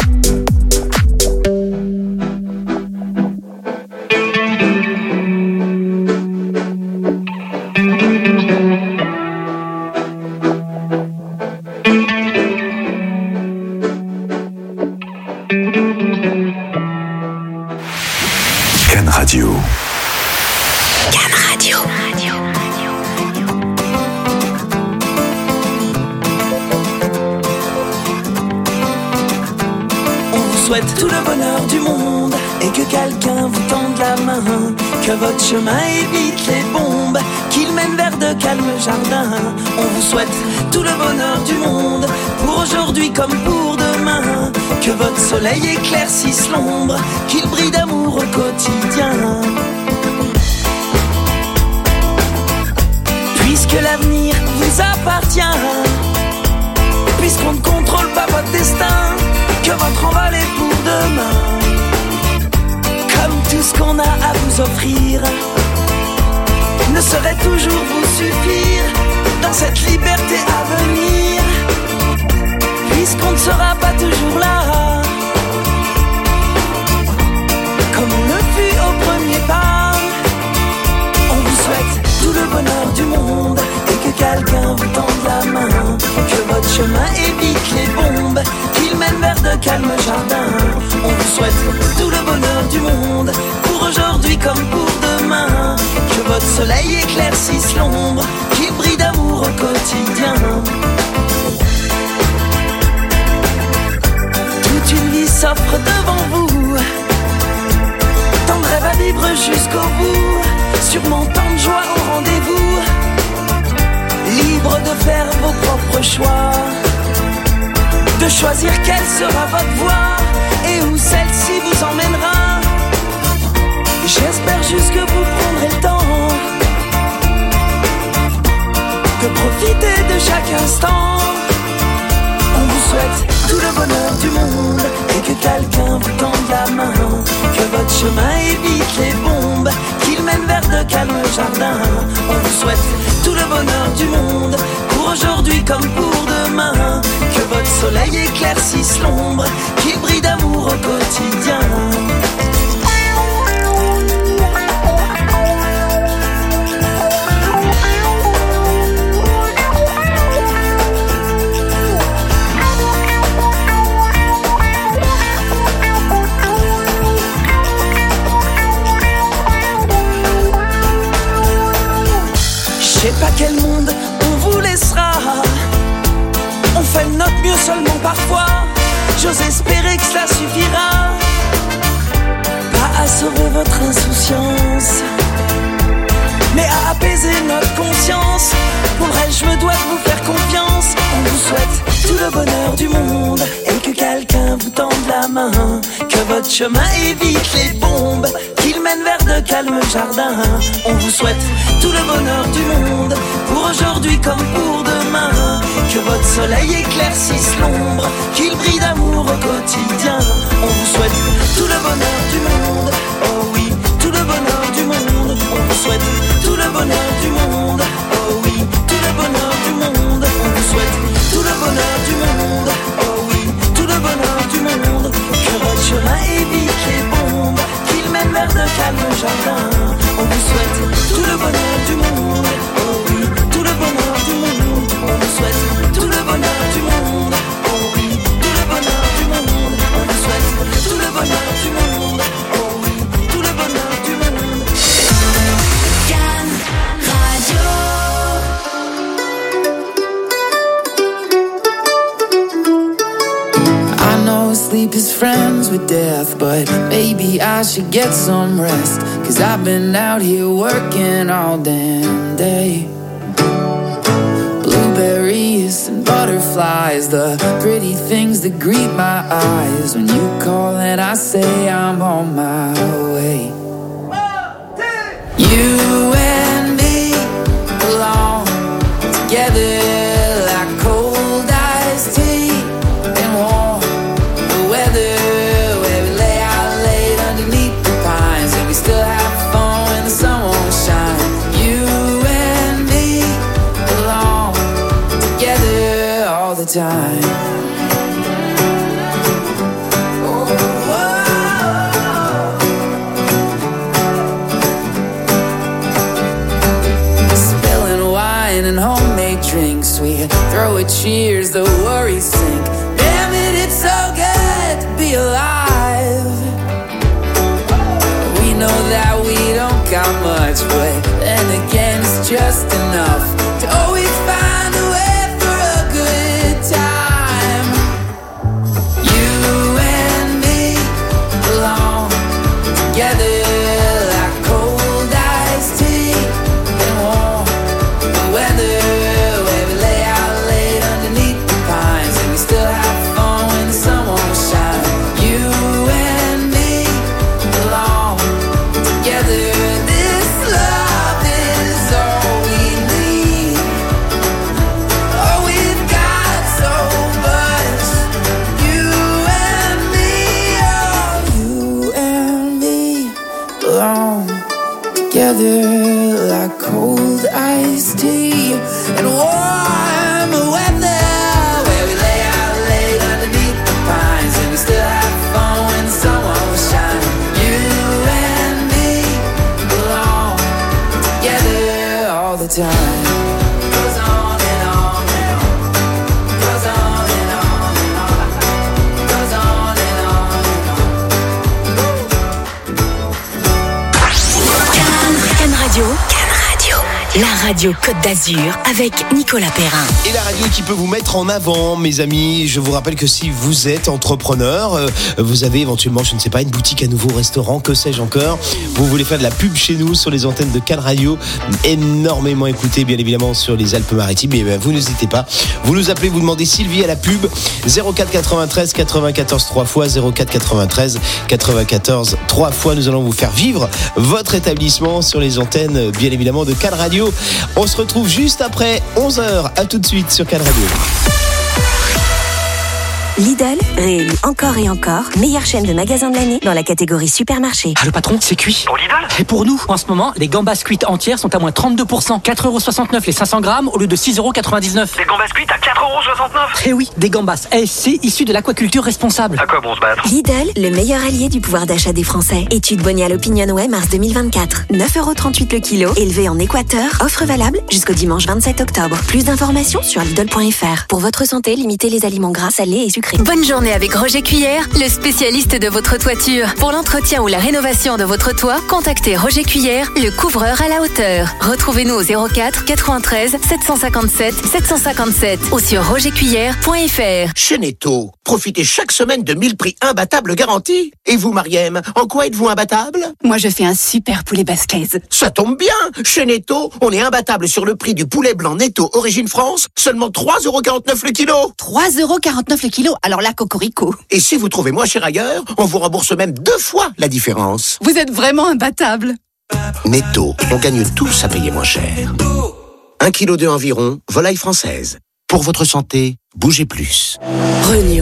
Speaker 5: Can Radio.
Speaker 3: Can Radio.
Speaker 2: On vous souhaite tout le bonheur du monde et que quelqu'un vous tende la main, que votre chemin évite les bombes, qu'il mène vers de calmes jardins. On vous souhaite tout le bonheur du monde pour aujourd'hui comme pour demain, que votre soleil éclaircisse l'ombre, qu'il brille d'amour au quotidien. Puisque l'avenir vous appartient, puisqu'on ne contrôle pas votre destin, que votre envol est pour demain. Comme tout ce qu'on a à vous offrir ne saurait toujours vous suffire dans cette liberté à venir, puisqu'on ne sera pas toujours là, comme on le fut au premier pas. On vous souhaite tout le bonheur du monde et que quelqu'un vous tende la main, que votre chemin évite les bombes, qu'il mène vers de calmes jardins. On vous souhaite tout le bonheur du monde pour aujourd'hui comme pour demain, que votre soleil éclaircisse l'ombre, qu'il brille d'amour au quotidien. Toute une vie s'offre devant vous, tant de rêves à vivre jusqu'au bout, sûrement tant de joie au rendez-vous, libre de faire vos propres choix, de choisir quelle sera votre voie et où celle-ci vous emmènera. J'espère juste que vous prendrez le temps de profiter de chaque instant. On vous souhaite tout le bonheur du monde et que quelqu'un vous tende la main, que votre chemin évite les bombes, qu'il mène vers de calmes jardins. On vous souhaite tout le bonheur du monde pour aujourd'hui comme pour demain, que votre soleil éclaircisse l'ombre, qu'il brille d'amour au quotidien. Je sais pas quel monde on vous laissera, on fait de notre mieux seulement parfois. J'ose espérer que cela suffira, pas à sauver votre insouciance, mais à apaiser notre conscience. Pour le reste, je me dois de vous faire confiance. On vous souhaite tout le bonheur du monde et que quelqu'un vous tende la main, que votre chemin évite les bombes, qu'il mène vers de calmes jardins. On vous souhaite tout le bonheur aujourd'hui comme pour demain. Que votre soleil éclaircisse l'ombre, qu'il brille d'amour au quotidien. On vous souhaite tout le bonheur du monde. Oh oui, tout le bonheur du monde. On vous souhaite tout le bonheur du monde. Oh oui, tout le bonheur du monde. On vous souhaite tout le bonheur du monde. Oh oui, tout le bonheur du monde. Que votre chemin évite les bombes, qu'il mène vers de calmes jardins. On vous souhaite tout le bonheur du monde. Oh oui, tout le bonheur du monde. On vous souhaite tout le bonheur du monde. Oh oui, tout le bonheur du monde. On vous souhaite tout le bonheur du monde. Oh oui, tout le bonheur du monde.
Speaker 4: Can Radio.
Speaker 2: I know sleep is friends with death, but maybe I should get some rest. Cause I've been out here working all damn day. Blueberries and butterflies, the pretty things that greet my eyes. When you call and I say I'm on my way. You and me belong together like cold iced tea and warm the weather, where we lay out late underneath the pines and we still have fun when the sun won't shine. You and me belong together all the time. And homemade drinks, we throw a cheers, the worries sink. Damn it, it's so good to be alive. We know that we don't got much, but then again it's just enough to always find a way for a good time. You and me belong together like cold iced tea and warm weather, where we lay out late underneath the pines and we still have fun when the sun won't shine. You and me belong together. This love is all we need. Oh, we've got so much. You and me, oh, you and me belong together like cold iced tea and warm weather, where we lay out late underneath the pines and we still have fun when the sun won't shine. You and me belong together all the time. Goes on and on and on. Goes on and on and on. Goes on and on and on.
Speaker 3: Can Radio. La radio Côte d'Azur avec Nicolas Perrin.
Speaker 1: Et la radio qui peut vous mettre en avant, mes amis. Je vous rappelle que si vous êtes entrepreneur, euh, vous avez éventuellement, je ne sais pas, une boutique, un nouveau restaurant, que sais-je encore. Vous voulez faire de la pub chez nous sur les antennes de Can Radio, énormément écouté, bien évidemment, sur les Alpes-Maritimes. Et bien, vous n'hésitez pas. Vous nous appelez, vous demandez Sylvie à la pub. zéro quatre quatre-vingt-treize quatre-vingt-quatorze trois fois, zéro quatre quatre-vingt-treize quatre-vingt-quatorze trois fois. Nous allons vous faire vivre votre établissement sur les antennes, bien évidemment, de Can Radio. On se retrouve juste après onze heures. À tout de suite sur Can Radio.
Speaker 8: Lidl, réélu encore et encore, meilleure chaîne de magasins de l'année dans la catégorie supermarché.
Speaker 7: Ah, le patron, c'est cuit.
Speaker 6: Pour Lidl ?
Speaker 7: Et pour nous, en ce moment, les gambas cuites entières sont à moins trente-deux pour cent. quatre euros soixante-neuf les cinq cents grammes au lieu de six euros quatre-vingt-dix-neuf.
Speaker 6: Des gambas cuites à quatre euros soixante-neuf ?
Speaker 7: Eh oui, des gambas A S C issus de l'aquaculture responsable.
Speaker 6: À quoi bon se battre ?
Speaker 8: Lidl, le meilleur allié du pouvoir d'achat des Français. Étude Bonial Opinionway mars deux mille vingt-quatre. neuf euros trente-huit le kilo, élevé en Équateur. Offre valable jusqu'au dimanche vingt-sept octobre. Plus d'informations sur Lidl point F R. Pour votre santé, limitez les aliments gras, salés et sucrés.
Speaker 3: Bonne journée avec Roger Cuillère, le spécialiste de votre toiture. Pour l'entretien ou la rénovation de votre toit, contactez Roger Cuillère, le couvreur à la hauteur. Retrouvez-nous au zéro quatre quatre-vingt-treize sept cent cinquante-sept sept cent cinquante-sept ou sur roger cuillère point F R.
Speaker 15: Chez Netto, profitez chaque semaine de mille prix imbattables garantis. Et vous, Mariem, en quoi êtes-vous imbattable ?
Speaker 13: Moi, je fais un super poulet basquez.
Speaker 15: Ça tombe bien. Chez Netto, on est imbattable sur le prix du poulet blanc Netto Origine France, seulement trois euros quarante-neuf le kilo.
Speaker 13: trois euros quarante-neuf le kilo, alors là, cocorico.
Speaker 15: Et si vous trouvez moins cher ailleurs, on vous rembourse même deux fois la différence.
Speaker 13: Vous êtes vraiment imbattable.
Speaker 15: Netto, on gagne tous à payer moins cher. un virgule deux kilos environ, volaille française. Pour votre santé, bougez plus.
Speaker 3: Renew.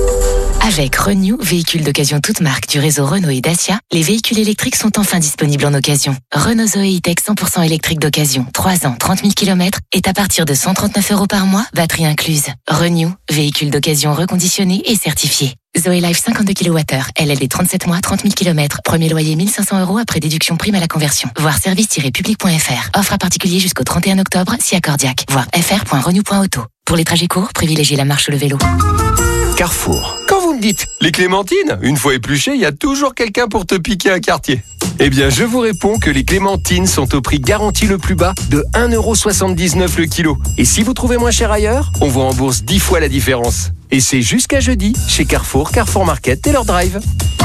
Speaker 3: Avec Renew, véhicule d'occasion toute marque du réseau Renault et Dacia, les véhicules électriques sont enfin disponibles en occasion. Renault Zoe E-Tech cent pour cent électrique d'occasion, trois ans, trente mille kilomètres, est à partir de cent trente-neuf euros par mois, batterie incluse. Renew, véhicule d'occasion reconditionné et certifié. Zoe Life cinquante-deux kilowattheures, L L D trente-sept mois, trente mille kilomètres, premier loyer mille cinq cents euros après déduction prime à la conversion. Voir service tiret public point f r. Offre à particulier jusqu'au trente et un octobre, si accordiaque. Voir f r point renew point auto. Pour les trajets courts, privilégiez la marche ou le vélo.
Speaker 14: Carrefour. Quand vous me dites les clémentines, une fois épluchées, il y a toujours quelqu'un pour te piquer un quartier. Eh bien, je vous réponds que les clémentines sont au prix garanti le plus bas de un euro soixante-dix-neuf le kilo. Et si vous trouvez moins cher ailleurs, on vous rembourse dix fois la différence. Et c'est jusqu'à jeudi chez Carrefour, Carrefour Market et leur drive.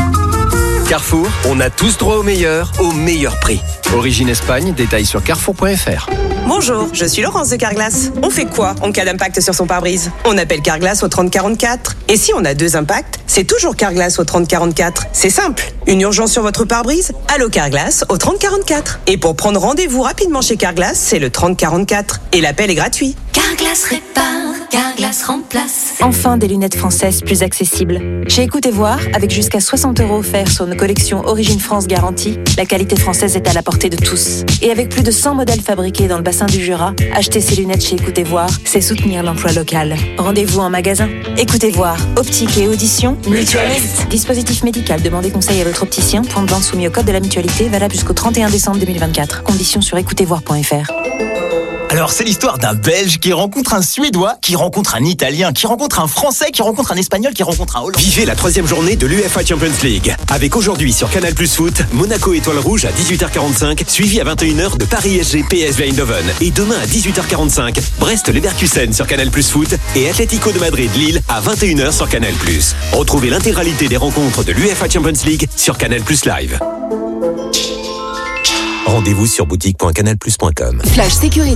Speaker 14: Carrefour, on a tous droit au meilleur, au meilleur prix. Origine Espagne, détails sur carrefour point f r.
Speaker 16: Bonjour, je suis Laurence de Carglass. On fait quoi en cas d'impact sur son pare-brise? On appelle Carglass au trente quarante-quatre. Et si on a deux impacts, c'est toujours Carglass au trente quarante-quatre. C'est simple. Une urgence sur votre pare-brise? Allô Carglass au trente quarante-quatre. Et pour prendre rendez-vous rapidement chez Carglass, c'est le trente quarante-quatre. Et l'appel est gratuit.
Speaker 12: Carglass répare, Carglass remplace.
Speaker 8: Enfin, des lunettes françaises plus accessibles. Chez Écoutez Voir, avec jusqu'à soixante euros offerts sur nos collections Origine France garantie, la qualité française est à la portée de tous. Et avec plus de cent modèles fabriqués dans le bassin du Jura, acheter ces lunettes chez Écoutez Voir, c'est soutenir l'emploi local. Rendez-vous en magasin. Écoutez Voir, optique et audition, mutualiste. Dispositif médical, demandez conseil à votre opticien. Point de vente soumis au code de la mutualité, valable jusqu'au trente et un décembre deux mille vingt-quatre. Conditions sur écoutez voir point f r.
Speaker 20: Alors, c'est l'histoire d'un Belge qui rencontre un Suédois, qui rencontre un Italien, qui rencontre un Français, qui rencontre un Espagnol, qui rencontre un Hollandais.
Speaker 24: Vivez la troisième journée de l'U F A Champions League. Avec aujourd'hui sur Canal Plus Foot, Monaco Étoile Rouge à dix-huit heures quarante-cinq, suivi à vingt et une heures de Paris S G P S V Eindhoven. Et demain à dix-huit heures quarante-cinq, Brest-Leverkusen sur Canal Plus Foot et Atlético de Madrid Lille à vingt et une heures sur Canal Plus. Retrouvez l'intégralité des rencontres de l'U F A Champions League sur Canal Plus Live. Rendez-vous sur boutique point canal plus point com.
Speaker 3: Flash sécurité.